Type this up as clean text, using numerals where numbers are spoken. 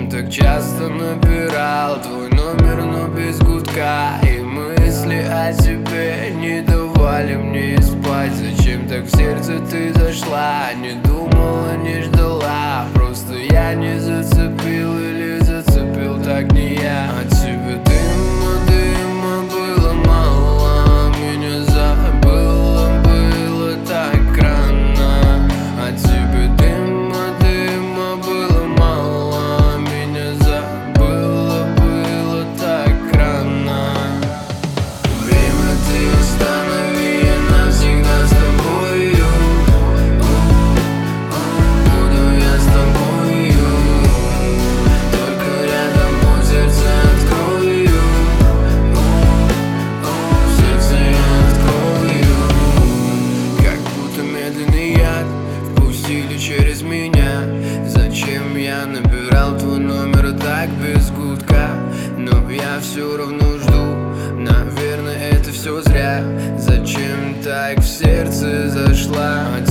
Зачем так часто набирал твой номер, но без гудка? И мысли о тебе не давали мне спать. Зачем так в сердце ты зашла? Не думала, не ждала. Просто я не зацепил или зацепил, так не я. От тебя дыма было мало. Меня забыла, было так рано. От тебя дыма было мало. Меня забыла, было так рано. Время ты останови, я навсегда с тобою. Буду я с тобою. Только рядом мой сердце открою. Сердце я открою. Как будто медленный яд впустили через меня. Зачем я набирал твой номер так без гудка? Но я все равно жду. Наверное, это все зря. Зачем так в сердце зашла?